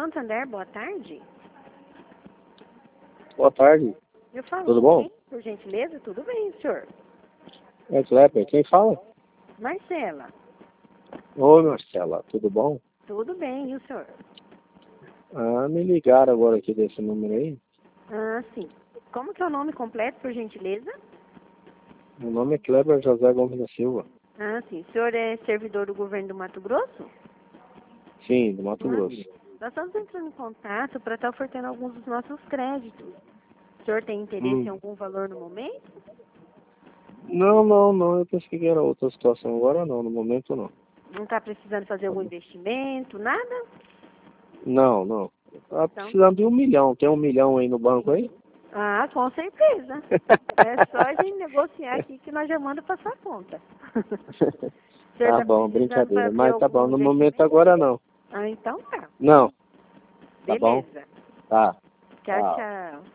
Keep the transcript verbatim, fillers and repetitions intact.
Santander, boa tarde. Boa tarde. Eu falo, Tudo bom? Quem? Por gentileza, tudo bem, senhor? É Kleber, quem fala? Marcela, Oi, Marcela, tudo bom? tudo bem, e o senhor? Ah, me ligaram agora aqui desse número aí. Ah, sim. Como que é o nome completo, por gentileza? Meu nome é Kleber José Gomes da Silva. Ah, sim. O senhor é servidor do governo do Mato Grosso? Sim, do Mato Ah, Grosso. nós estamos entrando em contato para estar ofertando alguns dos nossos créditos. O senhor tem interesse Hum. em algum valor no momento? Não, não, não, eu pensei que era outra situação. Agora não, no momento não. Não está precisando fazer algum investimento, nada? Não, não. Tá Então, precisando de um milhão. Tem um milhão aí no banco aí? ah, com certeza. É só a gente negociar aqui que nós já manda para sua conta. O senhor Tá está bom, precisando brincadeira. fazer Mas tá algum bom, no momento investimento? agora não. Ah, então tá. Não, tá bom? Beleza. Tá. Tchau, Tchau. tchau.